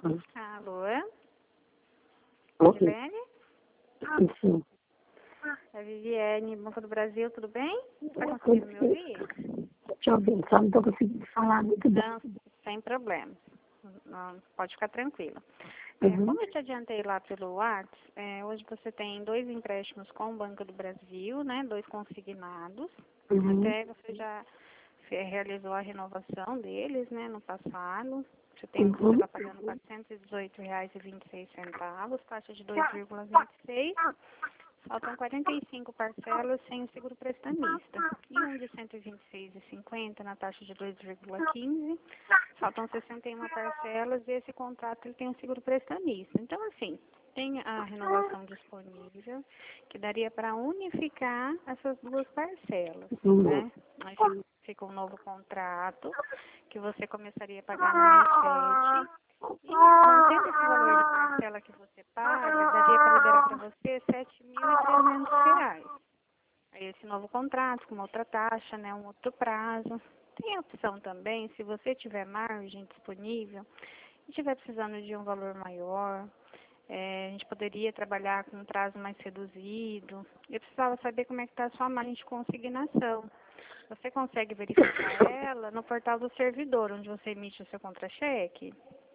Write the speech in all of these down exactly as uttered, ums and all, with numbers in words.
Alô? Oi. Viviane? Sim. É Viviane, Banco do Brasil, tudo bem? Tá conseguindo me ouvir? Deixa eu ver, só não estou conseguindo falar muito bem. Não, sem problema. Não, pode ficar tranquila. É, Uhum. como eu te adiantei lá pelo WhatsApp, é, hoje você tem dois empréstimos com o Banco do Brasil, né? Dois consignados. Uhum. Até você já fe- realizou a renovação deles, né? No passado. Você tem, Uhum. você está pagando quatrocentos e dezoito reais e vinte e seis centavos, taxa de dois vírgula vinte e seis. Faltam quarenta e cinco parcelas sem o seguro prestamista. E um de cento e vinte e seis reais e cinquenta na taxa de dois vírgula quinze. Faltam sessenta e uma parcelas e esse contrato ele tem um seguro prestamista. Então, assim, tem a renovação disponível, que daria para unificar essas duas parcelas, Uhum. né? Aí fica fica um novo contrato, que você começaria a pagar no mês sete. E mantendo esse valor de parcela que você paga, daria para liberar para você sete mil e trezentos reais. Aí esse novo contrato, com uma outra taxa, né, um outro prazo. Tem a opção também, se você tiver margem disponível e estiver precisando de um valor maior, é, a gente poderia trabalhar com um prazo mais reduzido. Eu precisava saber como é que está a sua margem de consignação. Você consegue verificar ela no portal do servidor, onde você emite o seu contra-cheque?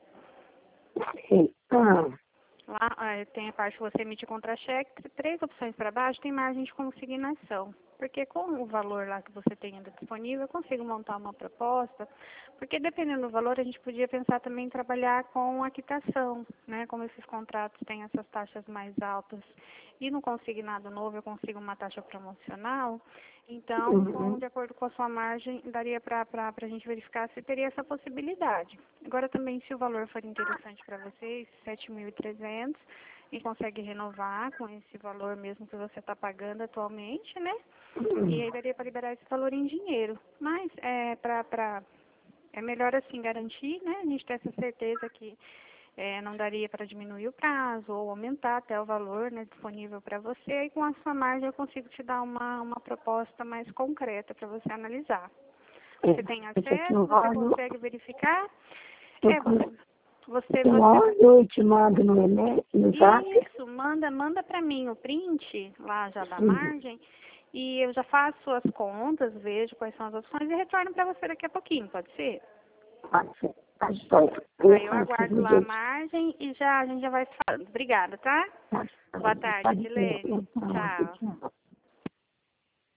Sim. Ah, Lá eh, tem a parte que você emite contra-cheque, três opções para baixo tem margem de consignação. Porque com o valor lá que você tem ainda disponível, eu consigo montar uma proposta, porque dependendo do valor, a gente podia pensar também em trabalhar com a quitação, né? Como esses contratos têm essas taxas mais altas e no consignado novo eu consigo uma taxa promocional, então, com, uhum. de acordo com a sua margem, daria para a gente verificar se teria essa possibilidade. Agora também, se o valor for interessante para vocês, sete mil e trezentos, e consegue renovar com esse valor mesmo que você está pagando atualmente, né? E aí daria para liberar esse valor em dinheiro. Mas é, pra, pra, é melhor assim garantir, né? A gente ter essa certeza que é, não daria para diminuir o prazo ou aumentar até o valor, né, disponível para você. E com a sua margem eu consigo te dar uma, uma proposta mais concreta para você analisar. É, Você tem eu já te acesso, você olho, consegue verificar? eu, É, você, você, eu você olho e te mando no e-mail, no zap. Isso, manda, manda para mim o print lá já da Uhum. margem e eu já faço as contas, vejo quais são as opções e retorno para você daqui a pouquinho, pode ser? Pode ser. Tá joia. Aí eu Eu aguardo consigo lá a ver. margem e já a gente já vai se falando. Obrigada, tá? Tá, Boa tarde, pode ser. Silene. Então, Tchau. tchau.